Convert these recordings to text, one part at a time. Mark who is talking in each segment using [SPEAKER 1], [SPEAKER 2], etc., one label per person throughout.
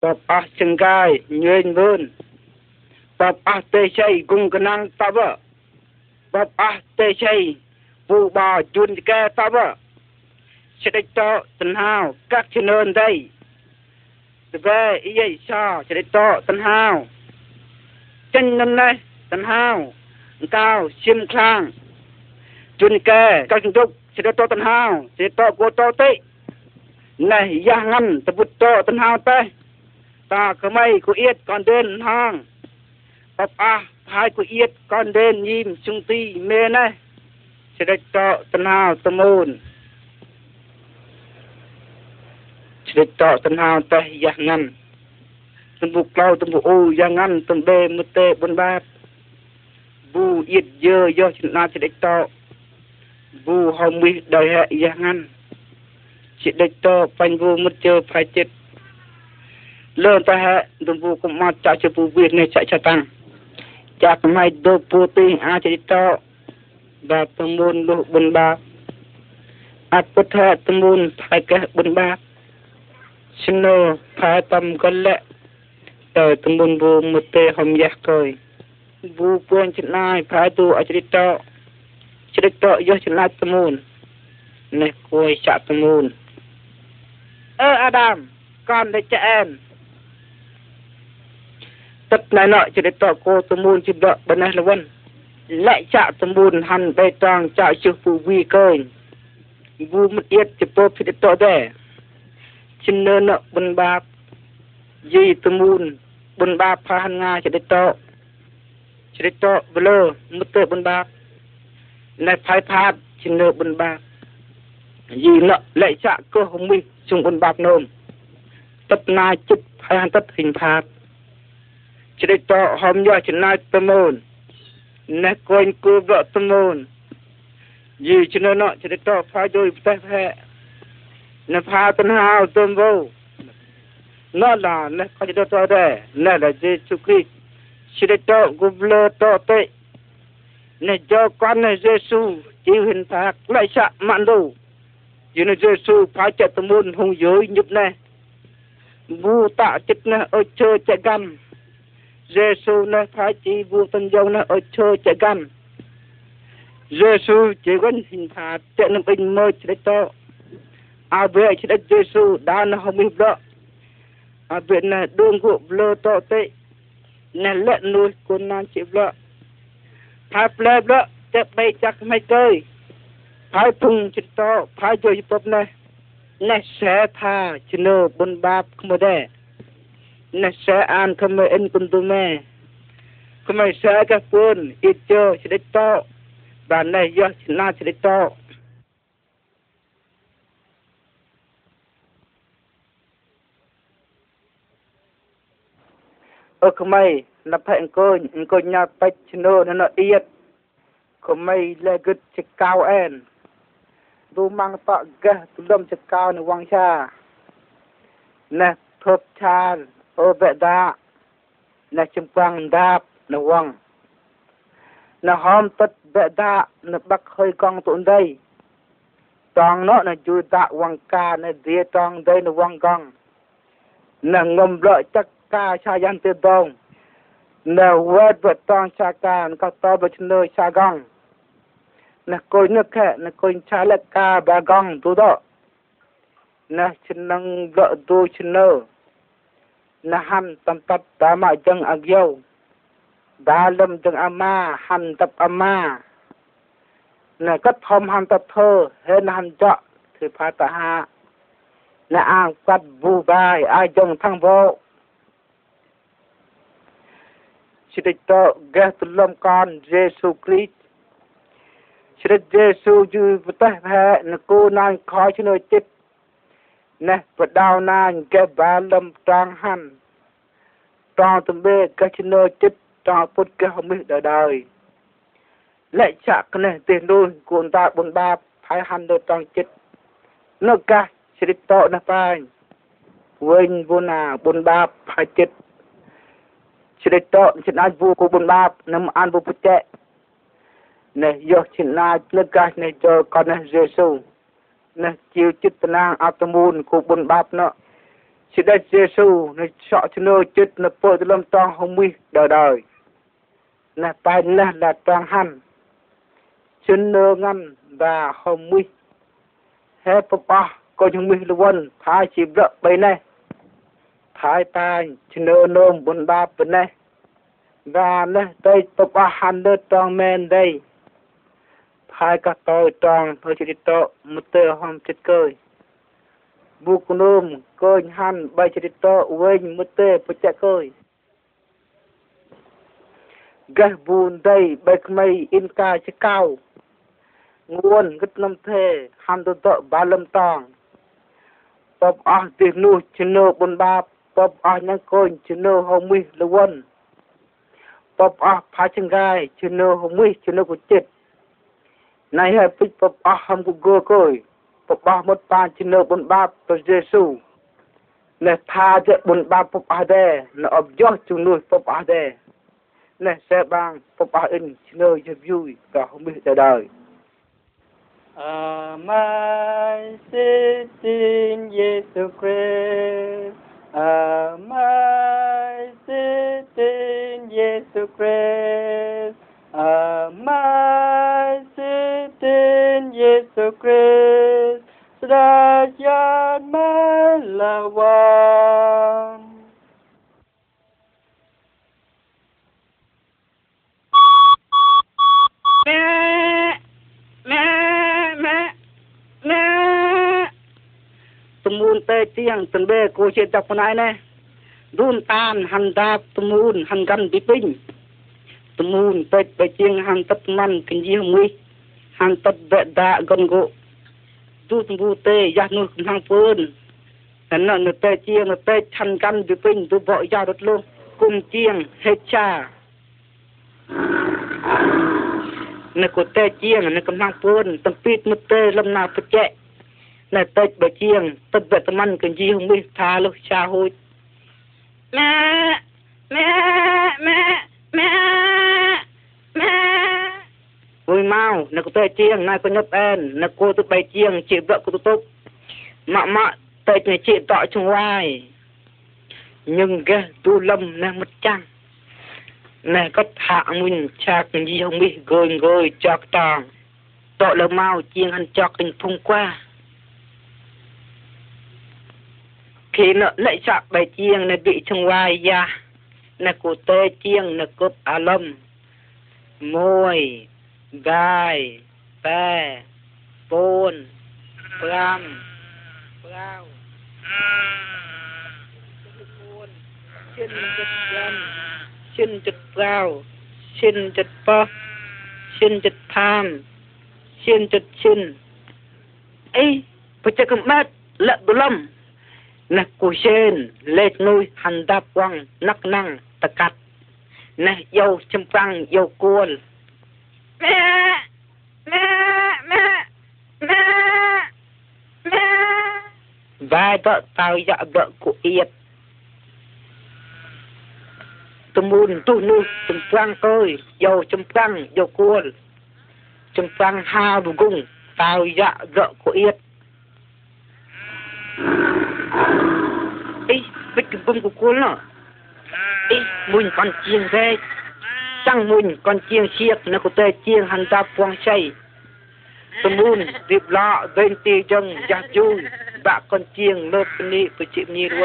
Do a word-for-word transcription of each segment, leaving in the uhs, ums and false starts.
[SPEAKER 1] tập ác chân gai nhuyễn vươn tập ác tê chay cùng cái năng tập vợ tập ác tê chay vụ bò chun kê tập vợ sẽ đích to tân hào các chân ơn đây về ý vậy sao sẽ đích to tân hào chân năm nay tân hào cao xiêm khang chun kê các chân trúc sẽ đích to tân hào sẽ to của to tị này gia ngăn tập bút to tân hào tê ta có mấy của yết còn đến hang tập a hai của yết còn đến nhìm trung ti mê này sẽ đích to tân hào tâm ôn sẽ đích to tân hào tê gia ngăn tâm bục lâu tâm bục u gia ngăn tâm bê mơ tê bôn bát bu yết dơ do chân na sẽ đích to bu hồng mi đời hệ gia ngăn sẽ đích to bánh vu mất chơ phải chết lơn ta hệ tâm bu cũng mà chạy cho bu việt này chạy cho tăng chắc mai đô bu tinh a sẽ đích to và tâm môn lộ bôn bát át bất hệ tâm môn phải kế bôn bát xin nô phải tâm con lệ tờ tâm môn bu một tê hồng giác thôi bu quên chân ai phải tu ở chỉ to chỉ to do chân ai tâm môn này coi chặt tâm môn ơ Adam con để cho em tất này nọ chỉ to cô tâm môn chỉ đợi bên này là vân lại chặt tâm môn hành bê trăng chạy chưa phụ vi cơi bu một yết chỉ to thì to để chân nơ nọ bên ba gì tâm môn bên ba pha hành nga chỉ to chỉ to blơ mất tệ bên ba này phải phạt chân nơ bên ba gì nọ lại chạ cơ hồng minh chung bên bạc nôm tất nai chụp hay hành tất hình phạt chỉ to hòm do chân nai tâm môn này coi cô vợ tâm môn gì chân nơ nọ chỉ to phải đôi tay phẹ này phá tân hào tâm vô nó là này có chỉ to đây này là Giêsu Christ chỉ to gồm lơ to tệ này cho con này Giêsu chịu hình phạt lại sợ mặn đủ vì này Giêsu phải chạy tâm môn hung dối nhục này vu tạ chích này ở chơi chạy găm Giêsu này phải chỉ vu tân dông này ở chơi chạy găm Giêsu chỉ có hình phạt chạy nằm bình mơ chỉ to à về chỉ đất Giêsu đã nó không biết đó à về này đường của lơ to tệ này lợn nuôi con nan chịu lợ phải pleb đó chắc bay chắc mấy cây phải thùng chít to phải chơi chụp này này sẽ tha chino bôn bاب không đây này sẽ ăn không mấy anh con tụi mẹ không mấy sẽ các con ít chơi chỉ để to và này do chỉ na chỉ để to ở không mấy là phải coi coi nhà bách chino nó ít không mấy là good chỉ cao en du mang tọ ghê tu lâm chỉ cao nó quăng cha nè thốt cha ở bệ đá nè chim quăng đáp nó quăng nè hôm tất bệ đá nè bắt hơi con tụi đây tròn nó nè chui tạ quăng ca nè dìa tròn đây nè quăng con nè ngầm lợi chắc ca cha dân tiêu đông nè quét vật tròn cha ca nè có to bật nơi cha gong nè coi nước khẽ nè coi cha lệ ca bà gong tu đó nè chân năng vợ tu chân nơ nè hăm tâm tập đã mãi chân ạc dâu đã lâm chân ama hăm tập ama nè cất hôm hăm tập thơ hết hăm chọ thì phá tạ hạ nè an cắt vu bài ai dòng thăng vô chỉ địch tọ ghé tu lâm con Giêsu Christ chỉ địch Giêsu dư vật tế hệ nè cô nàng khói cho nơi chết nè vật đào nàng ghé bà lâm trang hành trang tùm bê ghé cho nơi chết trang phút ghé không biết đời đời lệ chạc nè tiền đôi cuốn ta bốn ba phải hành đôi trang chết nó ca chỉ địch tọ nè phải quên vô nà bốn ba phải chết chỉ để to chỉ nói vu của bốn ba nằm ăn vu bút chè này do chỉ nói lực cái này cho con này Giêsu này chiều chít năng atomun của bốn ba nó Chỉ đất Giê-xu nó chọn cho nó chết nó bội cho lâm tông không mi đời đời. Nè bài nè là toàn hành. Chân nơ ngăn và không mi. Hê bà bà có những mi lưu vân thái chỉ rợ bầy này. Thái tài chân nơ nôm bốn ba bên này. Và nè đây bà bà hành nơ toàn men đây. Thái cả tôi toàn hơi chỉ đi tổ một tờ hôm chết cười. Bù cô nôm cơ hành bay chỉ đi tổ quên một tờ bà chạy cười. Gác bùn đây bay mây in ca chứ cao. Nguồn gất lâm thê hành tổ tổ ba lâm tòng. Bọc ác tiết nụ chân nô bốn ba. Bọc ác nhang côn chân nô hồng mi lưu vân. Bọc ác phá chân gai chân nô hồng mi chân nô của chết. Này hãy bích bọc ác hâm của gô côi. Bọc ác một bàn chân nô bốn ba tổ Giê-xu. Nè tha dạy bốn ba bọc ác đê. Nè ập gió chung nuôi bọc ác đê. Nè xe bang bọc ác in chân nô dạy vui và hồng mi đời đời.
[SPEAKER 2] Amai sitin Yesu Christ, Amai sitin Yesu Christ, Amai sitin Yesu Christ, Sedayat melawan.
[SPEAKER 1] Tumun tê tiang tân bê cô chế tập con ai nè. Đun tan hành đạp tumun hành gắn bí bình. Tumun tê bê chiêng hành tập man kinh dì hồng nguy. Hành tập bệ đạ gần gỗ. Đu tumu tê giác nuôi cùng hàng phương. Nên nó nó tê chiêng nó tê hành gắn bí bình. Đu bọ giao đốt luôn. Cùng chiêng hết cha. Nó có tê chiêng nó cầm hàng phương. Tâm pít một tê lâm nào phải chạy. Nè tết bà chiêng, tết bệ tâm ăn cần gì không biết, thà lúc xa hôi. Mẹ, mẹ, mẹ, mẹ, mẹ. Ôi mau, nè có tết chiêng, nè có nhấp en, nè cô tụi bày chiêng, chị vợ của tụi tốt. Mạ mạ, tết này chị tọa trong hoài. Nhưng ghê, tu lâm nè mất chăng. Nè có thả mình cha cần gì không biết, gơi gơi chọc tàng. Tọa là mau chiêng hành chọc tình phong qua. Khi nó lại chạm bài chiêng nó bị trong vai ra. Nó cổ tê chiêng nó cốp á lâm. Môi, gai, bè, bôn, bram, brao. Chân chất bram, chân chất brao, chân chất bó, chân chất tham, chân chất chân. Ê, bà chắc cầm bát, lợn đồ lâm. Nè cô sen lết nuôi hành đạp quăng nắc năng ta cắt. Nè dâu châm phăng dâu cuôn. Mẹ, mẹ, mẹ, mẹ, mẹ. Vai đó tao dạ vợ của Yết. Tôi muốn tu nuôi châm phăng tôi dâu châm phăng dâu cuôn. Châm phăng ha vô gung tao dạ vợ của Yết. Ê, bích cái bông của cô nó. Ê, mùi con chiêng về. Chẳng mùi con chiêng xiếc nó có thể chiêng hành ta quang say. Tôi muốn điệp lọ bên tì chân giá chui. Bạ con chiêng lợp ní của chị nhi luôn.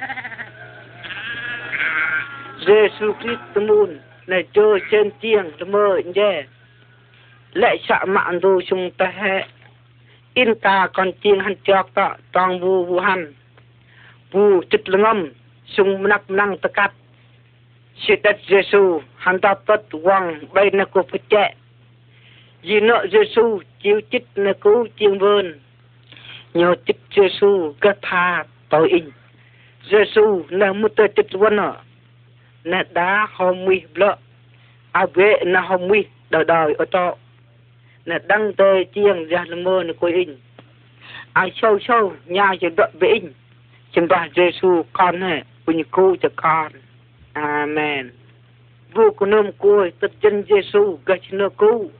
[SPEAKER 1] Giê-xu Christ tôi muốn này chơi trên chiêng tôi mơ nhé. Lại xạ mạng đồ chung ta hệ. In ta con chiêng hành chọc ta toàn vô vô hành. Vù chích lưng âm, sung nắc năng ta cắt. Sĩ đất Giê-xu, hắn ta tất quăng bay nà cô phải chạy. Vì nợ Giê-xu, chiếu chích nà cứu chiêng vơn. Nhờ chích Giê-xu, gắt tha tội in. Giê-xu, nà mù tơ chích vân ở. Nà đá hòm mì lợ. À vệ nà hòm mì đời đời ở trọ. Nà đăng tê chiêng ra nà mơ nà cô in. Ai sâu sâu, nhà cho đợi vệ in. Chúng ta Giê-xu con này, bình cứu cho con. Amen. Vô của nôm côi, tất chân Giê-xu, gạch nơ cứu.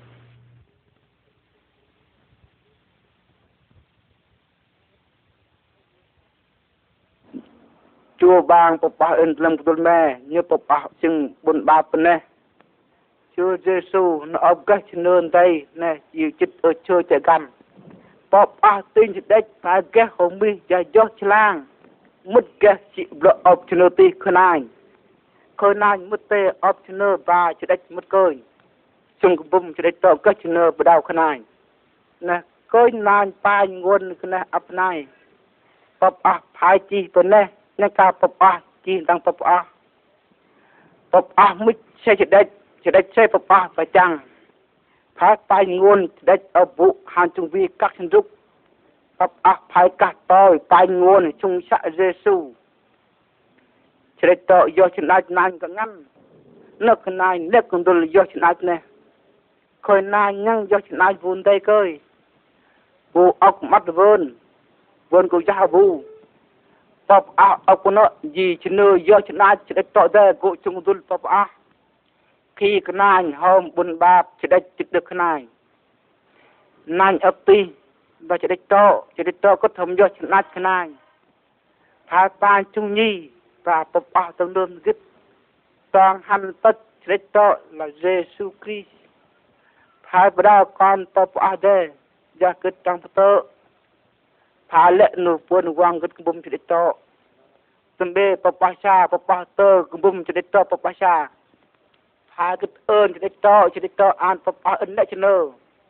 [SPEAKER 1] chua bang papa in lâmtul me như papa chừng bun ba bên nè Chúa Giêsu nó ấp cái chân nơn đây nè yêu chích ở chơi chạy gầm papa tin chích đấy phải cái hồng mi và gió chlang mất cái chị lọ ấp chân nơn ti khơi nai khơi nai mất tê ấp chân nơn và chích đấy mất cơi chung bum chích đấy tao cái chân nơn bắt đầu khơi nai nè cơi nai pa nguồn cái nè ấp nai papa phải chi bên nè nè cả papa chi đang papa papa mất xe chích đấyจะได้ใช้ประปาประจังพายไปงวนจะได้เอาบุหันจงวีกักฉันรุกประปาพายกัดต่อยไปงวนจงชะเยซูจะได้ต่อยอชนะนานกันงั้นเลิกนายเลิกกันดูยอชนะเนี่ยเคยนายยังยอชนะบุญได้เคยบูออกมัดเวินเวินกูยาบูประปาเอาคนละยีชนะยอชนะจะได้ต่อได้กูจงดูประปาkhi cái này hôm buồn bạp chỉ để chụp được cái này này ấp ti và chỉ để to chỉ để to có thầm do chỉ nát cái này thà ta trung nhi và bậc bảo tâm đơn giúp toàn hành tất chỉ để to là Giêsu Christ thà bắt đầu con bậc bảo đây gia kết trong tơ thà lệ nụ buồn quang kết bùm chỉ để to tâm bê bậc bảo xa bậc bảo tơ bùm chỉ để to bậc bảo xa hai cái ơn cho đích to cho đích to an pháp á ấn lại cho nơ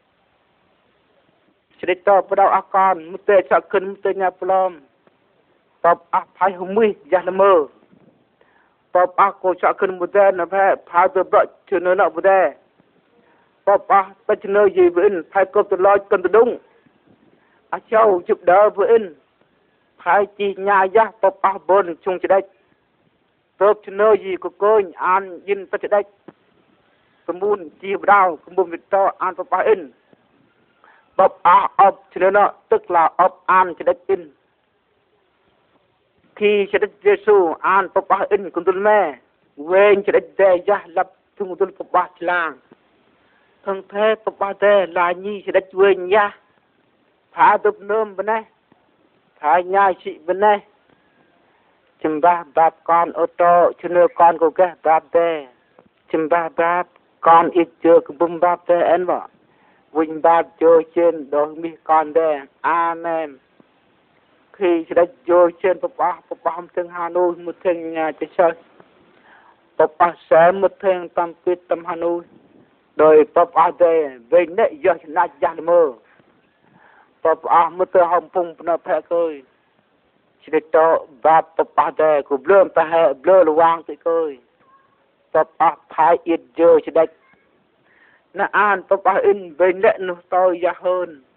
[SPEAKER 1] cho đích to bắt đầu á con một tê sợ cơn một tê nhà plom pháp á phải hùng mi giả là mơ pháp á cô sợ cơn một tê nó phải phải từ bợ cho nơ nọ một tê pháp á ta cho nơ gì với in phải cốp từ lo cần từ đúng á châu giúp đỡ với in phải chỉ nhà giá pháp á bồn chung cho đích tốt cho nơ gì của cô an yên ta cho đích kemun chi bào kemun vito an papa in bab a op cho nên nó tức là op an cho đất in khi cho đất Giêsu an papa in cùng tuân mẹ quên cho đất đề gia lập chung tuân papa lang thân thế papa đề là nhi cho đất quên nha phá đập nôm bên này phá nhai chị bên này chim ba bab con ô tô cho nên con của cái bab đề chim ba bab con ít chưa cái bùm bắp thế anh bảo vinh bắp chơi trên đôi mi con đè amen khi sẽ đã chơi trên papa papa không thương Hà Nội một thương nhà chơi chơi papa sẽ một thương tâm quyết tâm Hà Nội rồi papa đây về nãy giờ là giả mơ papa một thương hồng phùng nó phải cười chỉ để cho bắp papa đây cũng lượm ta hệ lơ là quang tự cười papa phải ít giờ chỉ để nó an papa in về lệ nó tôi ra hơn